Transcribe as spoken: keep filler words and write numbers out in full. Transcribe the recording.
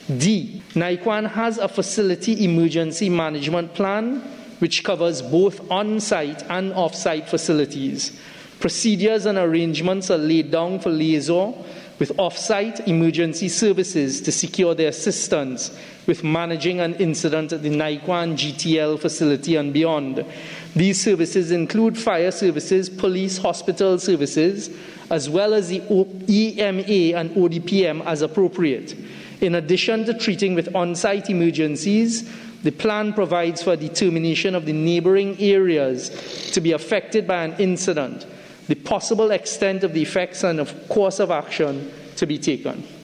D. NIQUAN has a facility emergency management plan which covers both on-site and off-site facilities. Procedures and arrangements are laid down for liaison with off-site emergency services to secure their assistance with managing an incident at the NIQUAN G T L facility and beyond. These services include fire services, police, hospital services, as well as the E M A and O D P M as appropriate. In addition to treating with on-site emergencies, the plan provides for determination of the neighboring areas to be affected by an incident, the possible extent of the effects and of course of action to be taken.